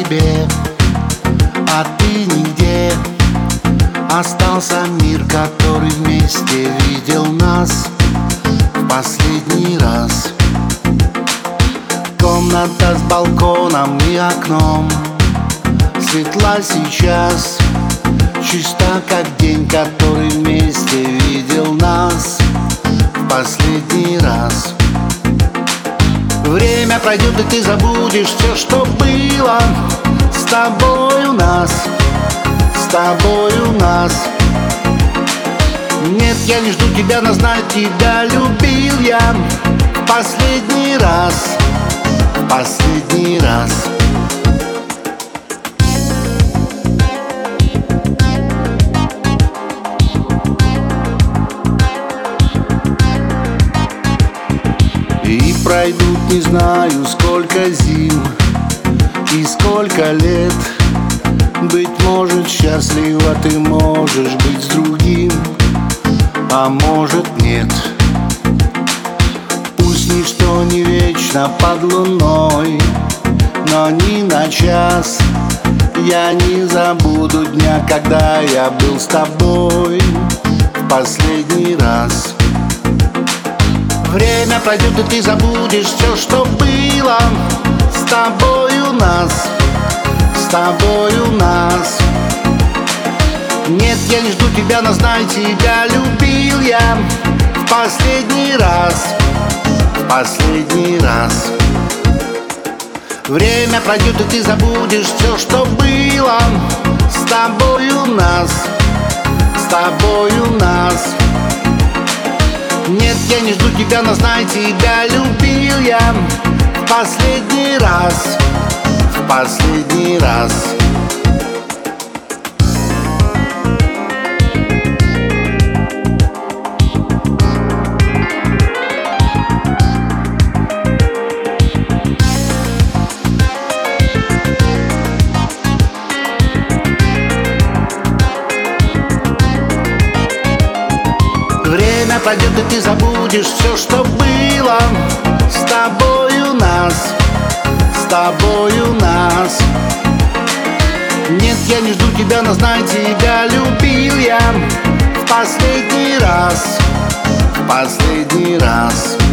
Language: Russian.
тебе, а ты нигде. Остался мир, который вместе видел нас в последний раз. Комната с балконом и окном светла сейчас, чиста, как день, который вместе видел нас в последний раз. Время пройдет, и ты забудешь все, что было с тобой у нас, с тобой у нас. Нет, я не жду тебя, но знаю, тебя любил я в последний раз, в последний раз. И пройдут не знаю сколько зим и сколько лет. Быть может, счастлива ты можешь быть с другим, а может нет. Пусть ничто не вечно под луной, но ни на час я не забуду дня, когда я был с тобой в последний раз. Время пройдет, и ты забудешь все, что было с тобой у нас, с тобой у нас. Нет, я не жду тебя, но знаю, тебя любил я в последний раз, в последний раз. Время пройдет, и ты забудешь все, что было с тобой у нас, с тобой у нас. Нет, я не жду тебя, но знай, тебя любил я в последний раз, в последний раз. Время пройдет, и ты забудешь все, что было с тобой у нас, с тобой у нас. Нет, я не жду тебя, но знай, тебя любил я в последний раз, в последний раз.